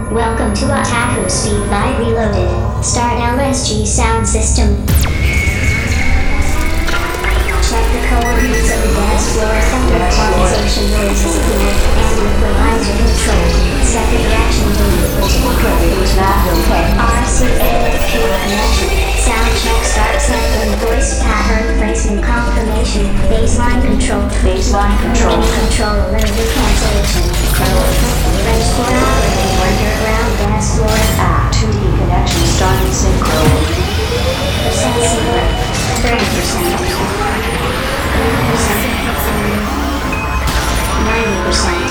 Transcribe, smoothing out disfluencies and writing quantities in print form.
Welcome to Otaku Speed by Reloaded. Start LSG sound system. Check the coordinates of the dance floor. Effective quantization noise is clear and equalizer control. Set the direction mode. RCA pure connection. Sound check start sampling voice pattern placement confirmation. Baseline control. Control limited cancellation. French floor operating underground dance floor. 2D connection starting synchro. Percent secret. 30%. 90%.